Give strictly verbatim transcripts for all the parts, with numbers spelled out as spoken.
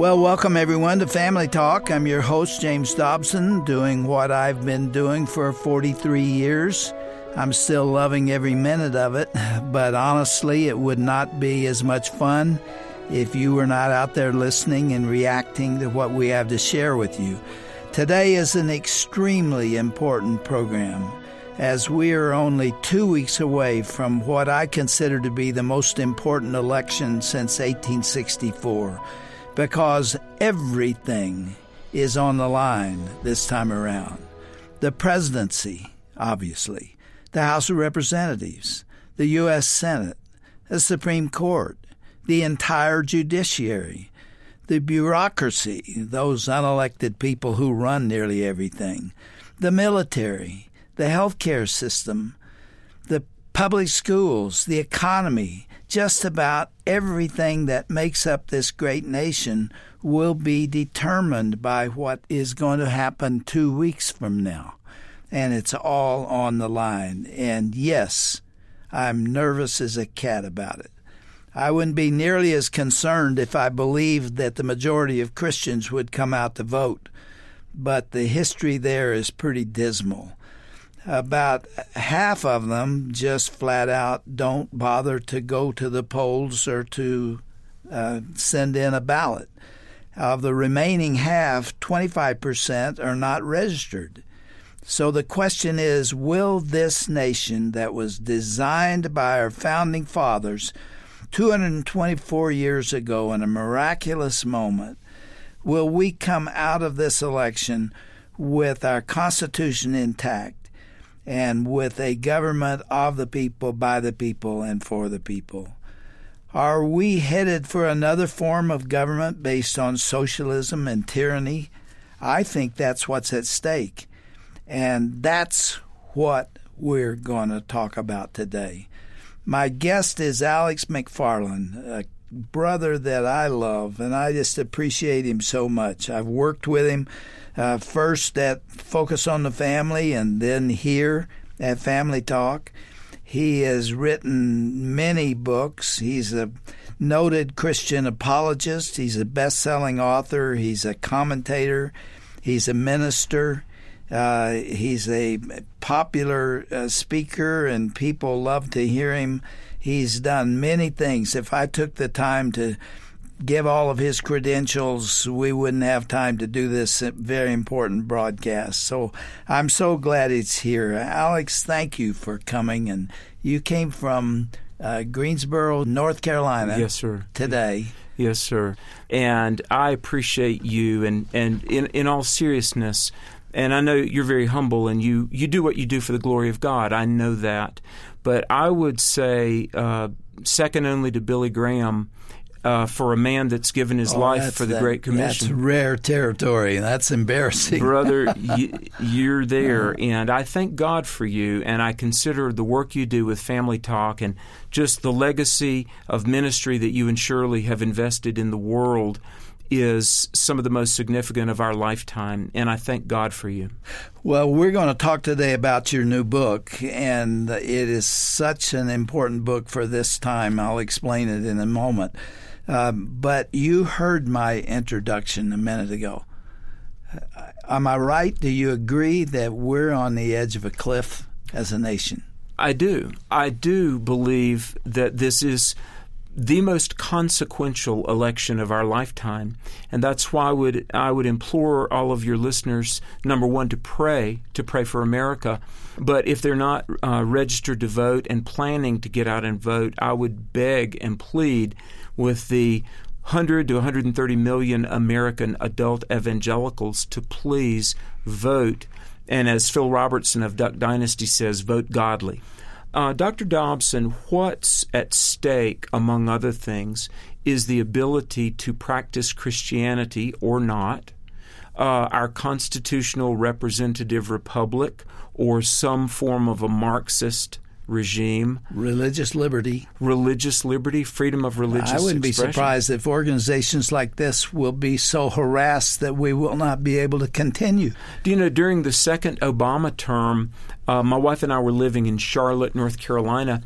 Well, welcome everyone to Family Talk. I'm your host, James Dobson, doing what I've been doing for forty-three years. I'm still loving every minute of it, but honestly, it would not be as much fun if you were not out there listening and reacting to what we have to share with you. Today is an extremely important program, as we are only two weeks away from what I consider to be the most important election since eighteen sixty-four. Because everything is on the line this time around. The presidency, obviously, the House of Representatives, the U S Senate, the Supreme Court, the entire judiciary, the bureaucracy, those unelected people who run nearly everything, the military, the healthcare system, the public schools, the economy. Just about everything that makes up this great nation will be determined by what is going to happen two weeks from now. And it's all on the line. And yes, I'm nervous as a cat about it. I wouldn't be nearly as concerned if I believed that the majority of Christians would come out to vote. But the history there is pretty dismal. About half of them just flat out don't bother to go to the polls or to uh, send in a ballot. Of the remaining half, twenty-five percent are not registered. So the question is, will this nation that was designed by our founding fathers two hundred twenty-four years ago in a miraculous moment, will we come out of this election with our Constitution intact? And with a government of the people, by the people, and for the people? Are we headed for another form of government based on socialism and tyranny? I think that's what's at stake. And that's what we're going to talk about today. My guest is Alex McFarland, a brother that I love, and I just appreciate him so much. I've worked with him Uh, first at Focus on the Family and then here at Family Talk. He has written many books. He's a noted Christian apologist. He's a best-selling author. He's a commentator. He's a minister. Uh, he's a popular uh, speaker, and people love to hear him. He's done many things. If I took the time to give all of his credentials, we wouldn't have time to do this very important broadcast. So I'm so glad it's here. Alex, thank you for coming. And you came from uh, Greensboro, North Carolina. Yes, sir. Today. Yes, sir. And I appreciate you. And, and in, in all seriousness, and I know you're very humble and you, you do what you do for the glory of God. I know that. But I would say uh, second only to Billy Graham, Uh, for a man that's given his oh, life for the that, Great Commission. That's rare territory. That's embarrassing. Brother, you, you're there, and I thank God for you, and I consider the work you do with Family Talk and just the legacy of ministry that you and Shirley have invested in the world is some of the most significant of our lifetime, and I thank God for you. Well, we're going to talk today about your new book, and it is such an important book for this time. I'll explain it in a moment. Uh, but you heard my introduction a minute ago. Uh, am I right? Do you agree that we're on the edge of a cliff as a nation? I do. I do believe that this is the most consequential election of our lifetime, and that's why I would I would implore all of your listeners, number one, to pray, to pray for America. But if they're not uh, registered to vote and planning to get out and vote, I would beg and plead with the one hundred to one hundred thirty million American adult evangelicals to please vote. And as Phil Robertson of Duck Dynasty says, vote godly. Uh, Doctor Dobson, what's at stake, among other things, is the ability to practice Christianity or not, uh, our constitutional representative republic, or some form of a Marxist regime. Religious liberty. Religious liberty, freedom of religious expression. I wouldn't be surprised if organizations like this will be so harassed that we will not be able to continue. Do you know, during the second Obama term, uh, my wife and I were living in Charlotte, North Carolina.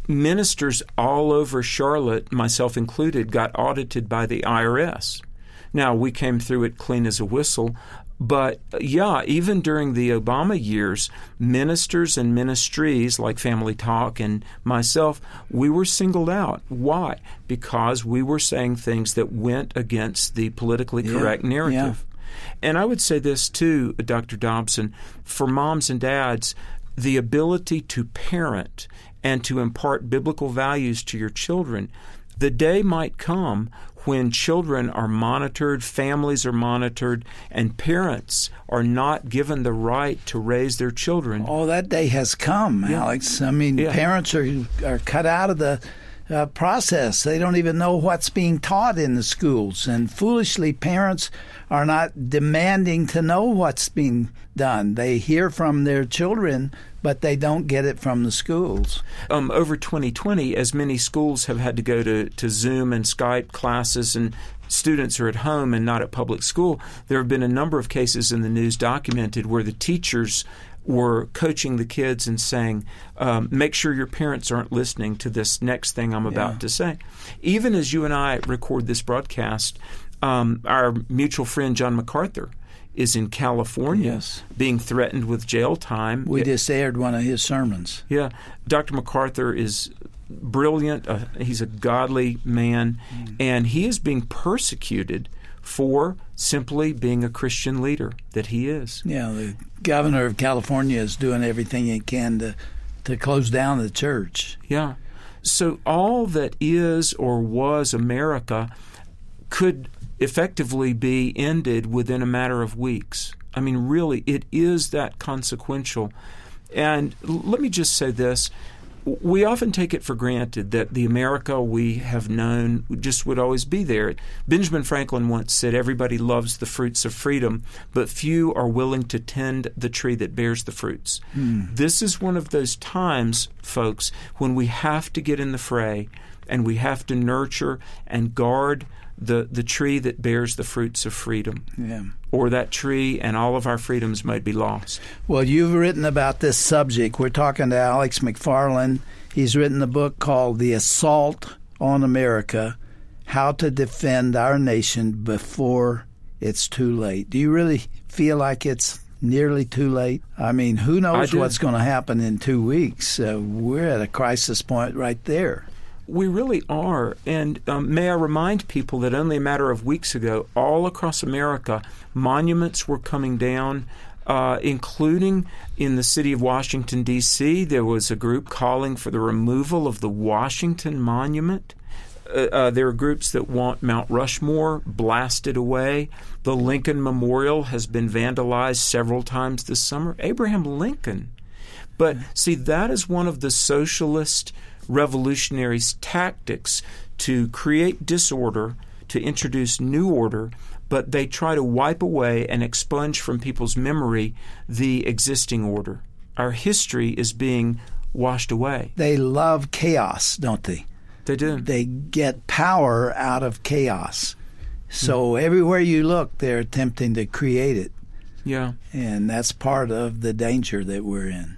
Ministers all over Charlotte, myself included, got audited by the I R S Now, we came through it clean as a whistle. But, yeah, even during the Obama years, ministers and ministries like Family Talk and myself, we were singled out. Why? Because we were saying things that went against the politically correct yeah, narrative. Yeah. And I would say this, too, Doctor Dobson, for moms and dads, the ability to parent and to impart biblical values to your children, the day might come when children are monitored, families are monitored, and parents are not given the right to raise their children. Oh, that day has come, yeah. Alex. I mean, yeah. parents are are cut out of the uh, process. They don't even know what's being taught in the schools. And foolishly, parents are not demanding to know what's being done. They hear from their children, but they don't get it from the schools. Um, over twenty twenty, as many schools have had to go to, to Zoom and Skype classes and students are at home and not at public school, there have been a number of cases in the news documented where the teachers were coaching the kids and saying, um, make sure your parents aren't listening to this next thing I'm about yeah. to say. Even as you and I record this broadcast, um, our mutual friend John MacArthur is in California yes. being threatened with jail time. We just aired one of his sermons. Yeah. Doctor MacArthur is brilliant. Uh, he's a godly man, mm. and he is being persecuted for simply being a Christian leader that he is. Yeah, the governor of California is doing everything he can to to close down the church. Yeah. So all that is or was America could effectively be ended within a matter of weeks. I mean, really, it is that consequential. And let me just say this. We often take it for granted that the America we have known just would always be there. Benjamin Franklin once said, everybody loves the fruits of freedom, but few are willing to tend the tree that bears the fruits. Hmm. This is one of those times, folks, when we have to get in the fray and we have to nurture and guard the, the tree that bears the fruits of freedom. Yeah. Or that tree and all of our freedoms might be lost. Well, you've written about this subject. We're talking to Alex McFarland. He's written a book called The Assault on America, How to Defend Our Nation Before It's Too Late. Do you really feel like it's nearly too late? I mean, who knows what's going to happen in two weeks? Uh, we're at a crisis point right there. We really are. And um, may I remind people that only a matter of weeks ago, all across America, monuments were coming down, uh, including in the city of Washington, D C There was a group calling for the removal of the Washington Monument. Uh, uh, there are groups that want Mount Rushmore blasted away. The Lincoln Memorial has been vandalized several times this summer. Abraham Lincoln. But see, that is one of the socialist revolutionaries' tactics to create disorder, to introduce new order, but they try to wipe away and expunge from people's memory the existing order. Our history is being washed away. They love chaos, don't they? They do. They get power out of chaos. So mm. everywhere you look, they're attempting to create it. Yeah. And that's part of the danger that we're in.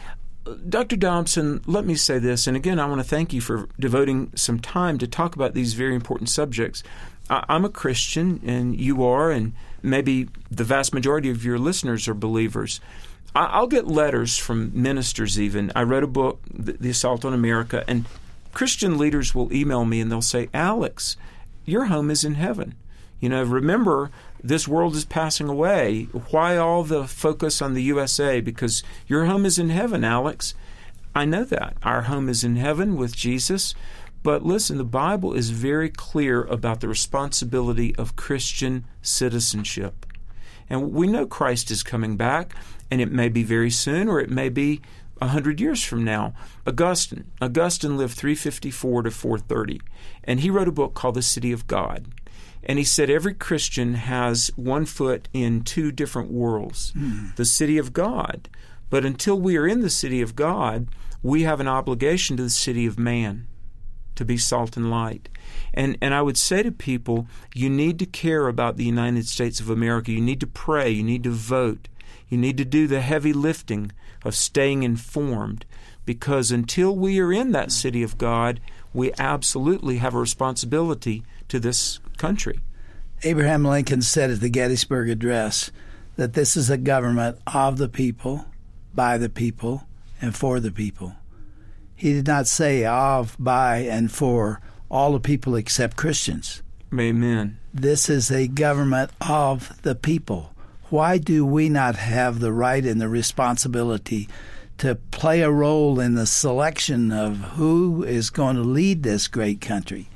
Doctor Dobson, let me say this, and again, I want to thank you for devoting some time to talk about these very important subjects. I, I'm a Christian, and you are, and maybe the vast majority of your listeners are believers. I, I'll get letters from ministers even. I wrote a book, The, the Assault on America, and Christian leaders will email me, and they'll say, Alex, your home is in heaven. You know, remember, this world is passing away. Why all the focus on the U S A? Because your home is in heaven, Alex. I know that. Our home is in heaven with Jesus. But listen, the Bible is very clear about the responsibility of Christian citizenship. And we know Christ is coming back, and it may be very soon, or it may be a hundred years from now. Augustine. Augustine lived three fifty-four to four thirty, and he wrote a book called The City of God. And he said every Christian has one foot in two different worlds, mm. the city of God. But until we are in the city of God, we have an obligation to the city of man, to be salt and light. And and I would say to people, you need to care about the United States of America. You need to pray. You need to vote. You need to do the heavy lifting of staying informed, because until we are in that city of God, we absolutely have a responsibility to this country. Abraham Lincoln said at the Gettysburg Address that this is a government of the people, by the people, and for the people. He did not say of, by, and for all the people except Christians. Amen. This is a government of the people. Why do we not have the right and the responsibility to play a role in the selection of who is going to lead this great country?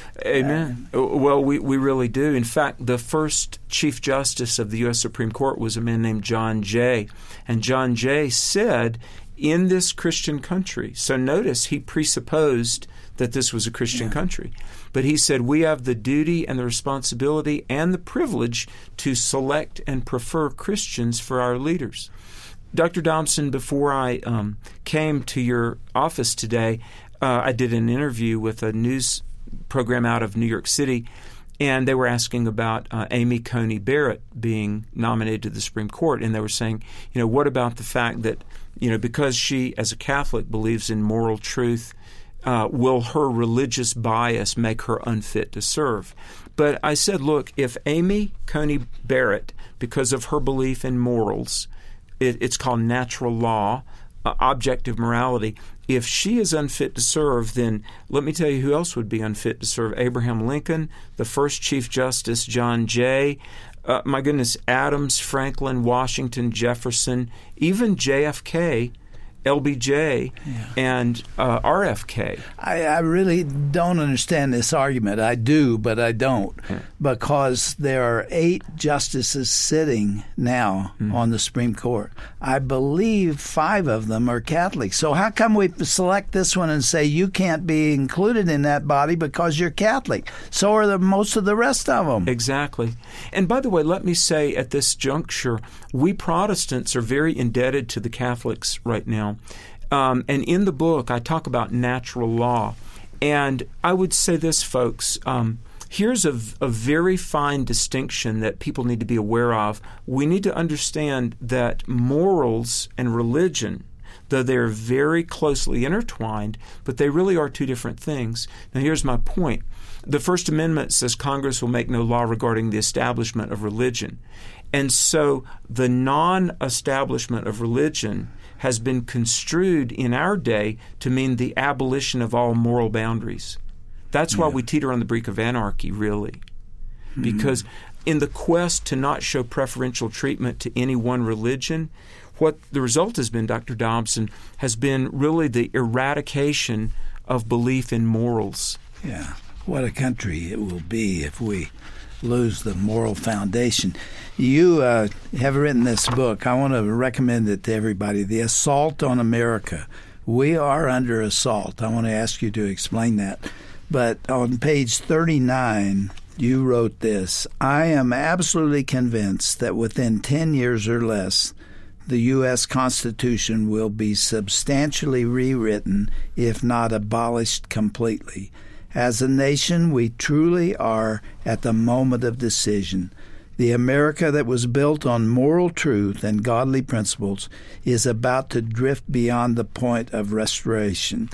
Amen. Uh, well, we, we really do. In fact, the first Chief Justice of the U S Supreme Court was a man named John Jay. And John Jay said, in this Christian country, so notice he presupposed that this was a Christian yeah. country. But he said, we have the duty and the responsibility and the privilege to select and prefer Christians for our leaders. Doctor Dobson, before I um, came to your office today, uh, I did an interview with a news program out of New York City, and they were asking about uh, Amy Coney Barrett being nominated to the Supreme Court, and they were saying, you know, what about the fact that, you know, because she, as a Catholic, believes in moral truth, uh, will her religious bias make her unfit to serve? But I said, look, if Amy Coney Barrett, because of her belief in morals, it, it's called natural law, uh, objective morality, if she is unfit to serve, then let me tell you who else would be unfit to serve. Abraham Lincoln, the first Chief Justice, John Jay, uh, my goodness, Adams, Franklin, Washington, Jefferson, even J F K, L B J, yeah. and uh, R F K. I, I really don't understand this argument. I do, but I don't, yeah. because there are eight justices sitting now mm. on the Supreme Court. I believe five of them are Catholic. So how come we select this one and say you can't be included in that body because you're Catholic? So are the, most of the rest of them. Exactly. And by the way, let me say at this juncture, we Protestants are very indebted to the Catholics right now. Um, and in the book, I talk about natural law. And I would say this, folks, um, here's a, a very fine distinction that people need to be aware of. We need to understand that morals and religion, though they're very closely intertwined, but they really are two different things. Now, here's my point. The First Amendment says Congress will make no law regarding the establishment of religion. And so the non-establishment of religion has been construed in our day to mean the abolition of all moral boundaries. That's why yeah. we teeter on the brink of anarchy, really. Mm-hmm. Because in the quest to not show preferential treatment to any one religion, what the result has been, Doctor Dobson, has been really the eradication of belief in morals. Yeah. What a country it will be if we lose the moral foundation. You uh, have written this book. I want to recommend it to everybody, The Assault on America. We are under assault. I want to ask you to explain that. But on page thirty-nine, you wrote this: I am absolutely convinced that within ten years or less, the U S Constitution will be substantially rewritten, if not abolished completely. As a nation, we truly are at the moment of decision. The America that was built on moral truth and godly principles is about to drift beyond the point of restoration.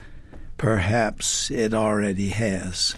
Perhaps it already has.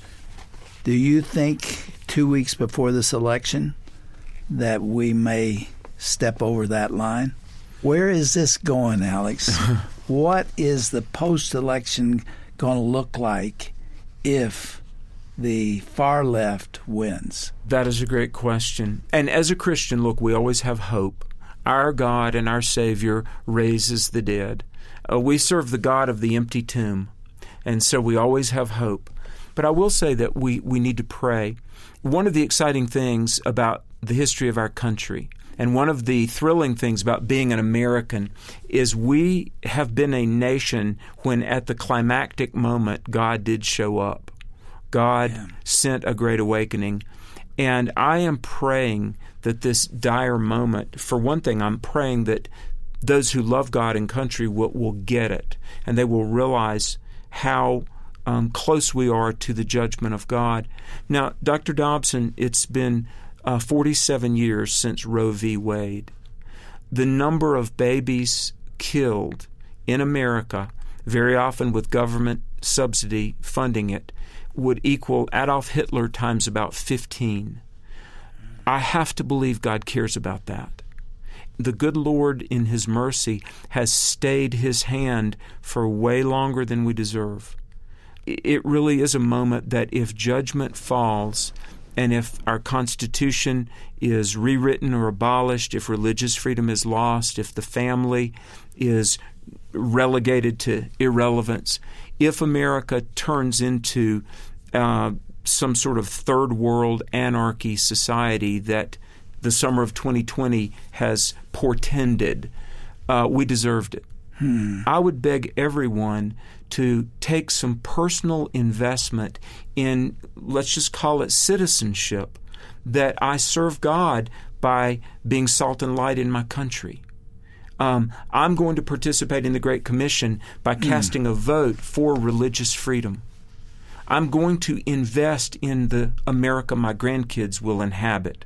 Do you think two weeks before this election that we may step over that line? Where is this going, Alex? What is the post-election going to look like if the far left wins? That is a great question. And as a Christian, look, we always have hope. Our God and our Savior raises the dead. Uh, we serve the God of the empty tomb, and so we always have hope. But I will say that we, we need to pray. One of the exciting things about the history of our country, and one of the thrilling things about being an American, is we have been a nation when at the climactic moment God did show up. God yeah. sent a great awakening. And I am praying that this dire moment, for one thing, I'm praying that those who love God and country will, will get it, and they will realize how um, close we are to the judgment of God. Now, Doctor Dobson, it's been uh, forty-seven years since Roe v. Wade. The number of babies killed in America, very often with government subsidy funding it, would equal Adolf Hitler times about fifteen. I have to believe God cares about that. The good Lord, in His mercy, has stayed His hand for way longer than we deserve. It really is a moment that if judgment falls, and if our Constitution is rewritten or abolished, if religious freedom is lost, if the family is relegated to irrelevance, if America turns into uh, some sort of third world anarchy society that the summer of twenty twenty has portended, uh, we deserved it. Hmm. I would beg everyone to take some personal investment in, let's just call it citizenship, that I serve God by being salt and light in my country. Um, I'm going to participate in the Great Commission by casting mm. a vote for religious freedom. I'm going to invest in the America my grandkids will inhabit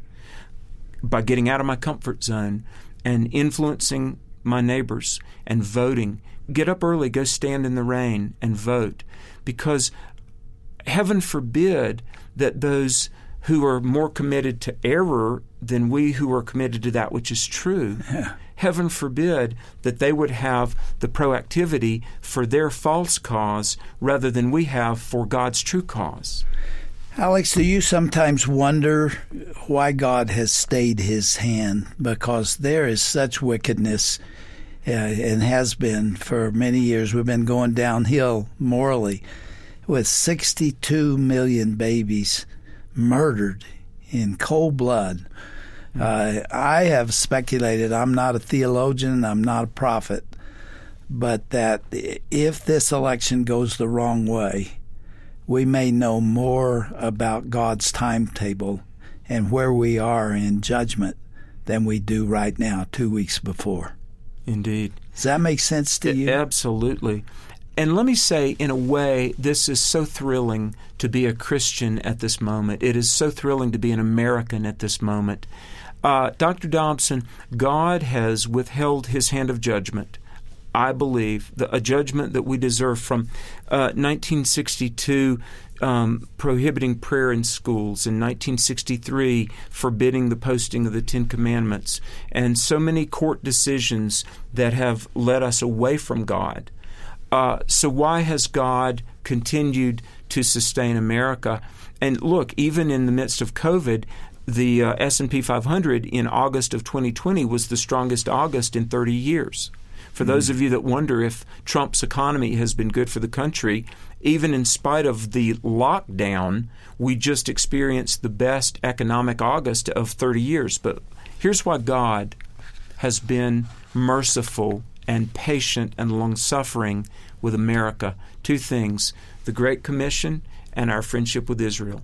by getting out of my comfort zone and influencing my neighbors and voting. Get up early, go stand in the rain and vote, because heaven forbid that those who are more committed to error than we who are committed to that which is true, yeah. heaven forbid that they would have the proactivity for their false cause rather than we have for God's true cause. Alex, do you sometimes wonder why God has stayed His hand? Because there is such wickedness uh, and has been for many years. We've been going downhill morally with sixty-two million babies murdered in cold blood. Uh, I have speculated, I'm not a theologian, I'm not a prophet, but that if this election goes the wrong way, we may know more about God's timetable and where we are in judgment than we do right now, two weeks before. Indeed. Does that make sense to you? Absolutely. And let me say, in a way, this is so thrilling to be a Christian at this moment. It is so thrilling to be an American at this moment. Uh, Doctor Dobson, God has withheld His hand of judgment, I believe, the, a judgment that we deserve from uh, nineteen sixty-two, um, prohibiting prayer in schools, in nineteen sixty-three, forbidding the posting of the Ten Commandments, and so many court decisions that have led us away from God. Uh, so why has God continued to sustain America? And look, even in the midst of COVID, the uh, S and P five hundred in August of twenty twenty was the strongest August in thirty years. For mm-hmm. those of you that wonder if Trump's economy has been good for the country, even in spite of the lockdown, we just experienced the best economic August of thirty years. But here's why God has been merciful and patient and long-suffering with America. Two things: the Great Commission and our friendship with Israel.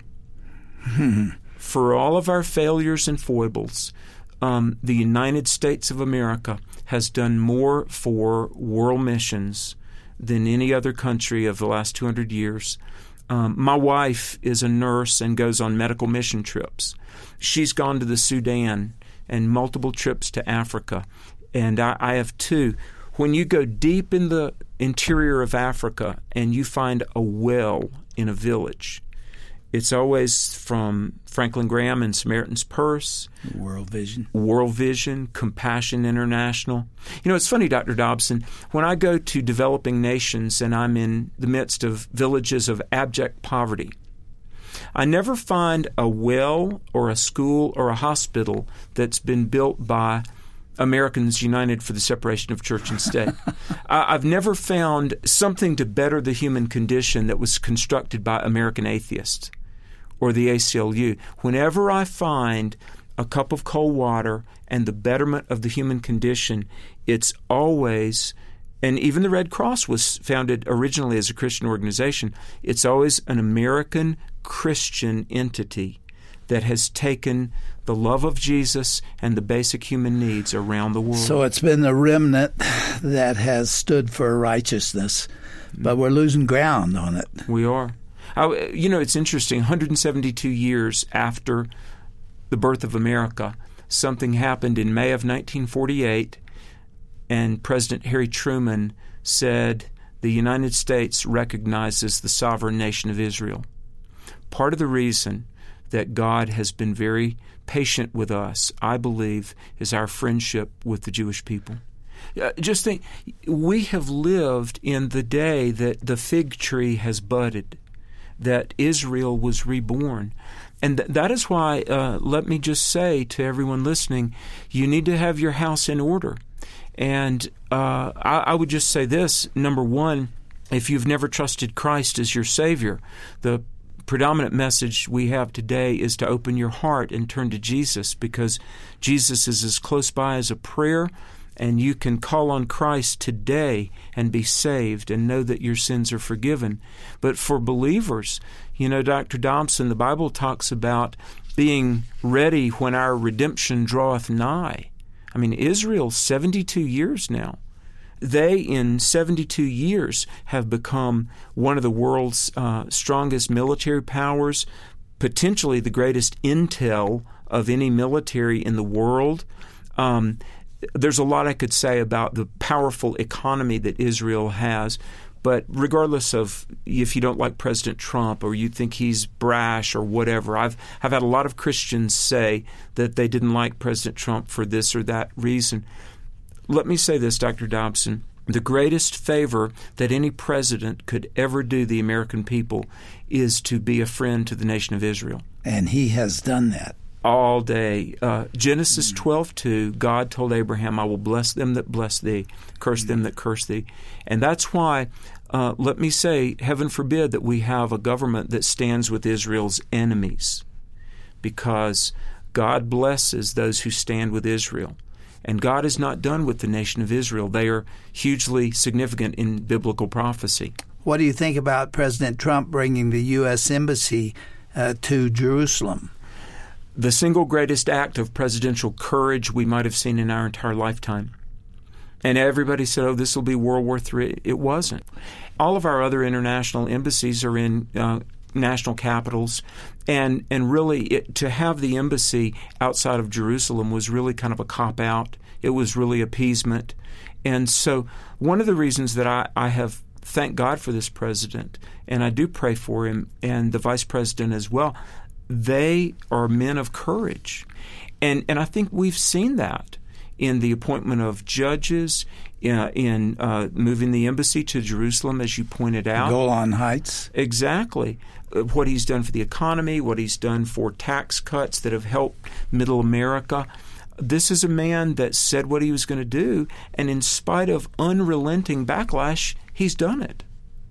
For all of our failures and foibles, um, the United States of America has done more for world missions than any other country of the last two hundred years. Um, my wife is a nurse and goes on medical mission trips. She's gone to the Sudan and multiple trips to Africa, and I, I have too. When you go deep in the interior of Africa and you find a well in a village, it's always from Franklin Graham and Samaritan's Purse, World Vision, World Vision, Compassion International. You know, it's funny, Doctor Dobson, when I go to developing nations and I'm in the midst of villages of abject poverty, I never find a well or a school or a hospital that's been built by Americans United for the Separation of Church and State. I've never found something to better the human condition that was constructed by American atheists or the A C L U. Whenever I find a cup of cold water and the betterment of the human condition, it's always, and even the Red Cross was founded originally as a Christian organization, it's always an American Christian entity that has taken the love of Jesus and the basic human needs around the world. So it's been the remnant that has stood for righteousness, but we're losing ground on it. We are. I, you know, it's interesting. one hundred seventy-two years after the birth of America, something happened in May of nineteen forty-eight, and President Harry Truman said the United States recognizes the sovereign nation of Israel. Part of the reason that God has been very patient with us, I believe, is our friendship with the Jewish people. Uh, just think, we have lived in the day that the fig tree has budded, that Israel was reborn. And th- that is why, uh, let me just say to everyone listening, you need to have your house in order. And uh, I, I would just say this. Number one, if you've never trusted Christ as your Savior, the predominant message we have today is to open your heart and turn to Jesus, because Jesus is as close by as a prayer, and you can call on Christ today and be saved and know that your sins are forgiven. But for believers, you know, Doctor Dobson, the Bible talks about being ready when our redemption draweth nigh. I mean, Israel, seventy-two years now. They, in seventy-two years, have become one of the world's uh, strongest military powers, potentially the greatest intel of any military in the world. Um, there's a lot I could say about the powerful economy that Israel has, but regardless of if you don't like President Trump or you think he's brash or whatever, I've I've had a lot of Christians say that they didn't like President Trump for this or that reason. Let me say this, Doctor Dobson. The greatest favor that any president could ever do the American people is to be a friend to the nation of Israel. And he has done that. All day. Uh, Genesis twelve two, God told Abraham, I will bless them that bless thee, curse them that curse thee. And that's why, uh, let me say, heaven forbid that we have a government that stands with Israel's enemies, because God blesses those who stand with Israel. And God is not done with the nation of Israel. They are hugely significant in biblical prophecy. What do you think about President Trump bringing the U S Embassy uh, to Jerusalem? The single greatest act of presidential courage we might have seen in our entire lifetime. And everybody said, oh, this will be World War Three. It wasn't. All of our other international embassies are in uh, national capitals. And and really, it, to have the embassy outside of Jerusalem was really kind of a cop-out. It was really appeasement. And so one of the reasons that I, I have thanked God for this president, and I do pray for him, and the vice president as well, they are men of courage. And and I think we've seen that in the appointment of judges, uh, in uh, moving the embassy to Jerusalem, as you pointed out. Golan Heights. Exactly. What he's done for the economy, what he's done for tax cuts that have helped middle America. This is a man that said what he was going to do, and in spite of unrelenting backlash, he's done it.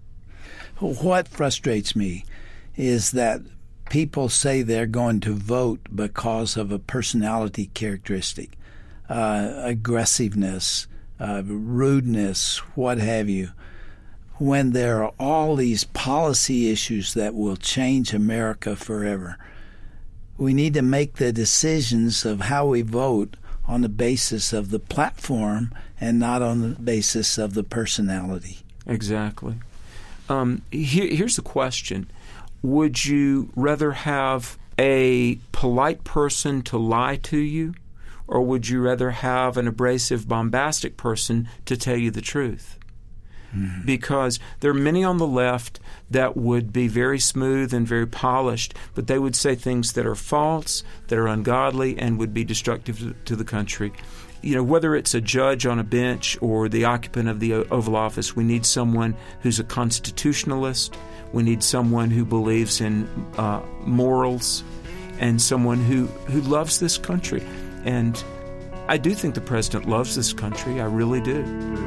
What frustrates me is that people say they're going to vote because of a personality characteristic, uh, aggressiveness, uh, rudeness, what have you, when there are all these policy issues that will change America forever. We need to make the decisions of how we vote on the basis of the platform and not on the basis of the personality. Exactly. Um, here, here's the question. Would you rather have a polite person to lie to you, or would you rather have an abrasive, bombastic person to tell you the truth? Mm-hmm. Because there are many on the left that would be very smooth and very polished, but they would say things that are false, that are ungodly, and would be destructive to, to the country. You know, whether it's a judge on a bench or the occupant of the Oval Office, we need someone who's a constitutionalist. We need someone who believes in uh, morals, and someone who, who loves this country. And I do think the president loves this country. I really do.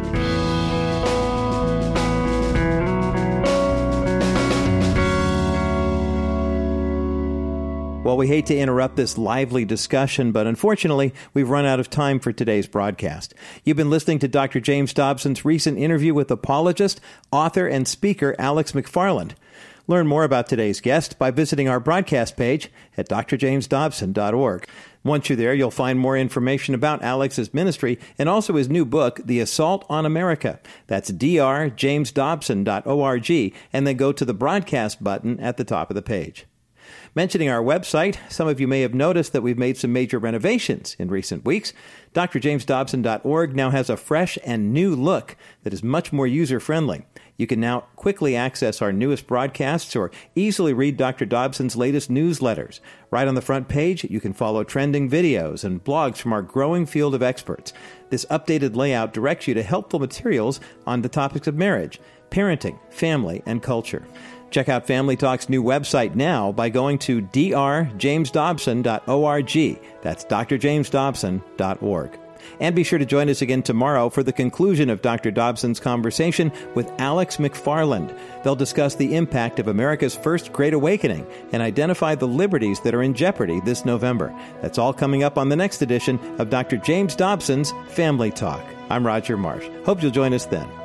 Well, we hate to interrupt this lively discussion, but unfortunately, we've run out of time for today's broadcast. You've been listening to Doctor James Dobson's recent interview with apologist, author, and speaker Alex McFarland. Learn more about today's guest by visiting our broadcast page at d r james dobson dot org. Once you're there, you'll find more information about Alex's ministry and also his new book, The Assault on America. That's d r james dobson dot org, and then go to the broadcast button at the top of the page. Mentioning our website, some of you may have noticed that we've made some major renovations in recent weeks. d r james dobson dot org now has a fresh and new look that is much more user-friendly. You can now quickly access our newest broadcasts or easily read Doctor Dobson's latest newsletters. Right on the front page, you can follow trending videos and blogs from our growing field of experts. This updated layout directs you to helpful materials on the topics of marriage, parenting, family, and culture. Check out Family Talk's new website now by going to d r james dobson dot org. That's d r james dobson dot org. And be sure to join us again tomorrow for the conclusion of Doctor Dobson's conversation with Alex McFarland. They'll discuss the impact of America's First Great Awakening and identify the liberties that are in jeopardy this November. That's all coming up on the next edition of Doctor James Dobson's Family Talk. I'm Roger Marsh. Hope you'll join us then.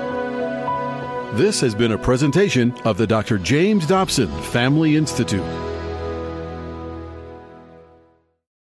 This has been a presentation of the Doctor James Dobson Family Institute.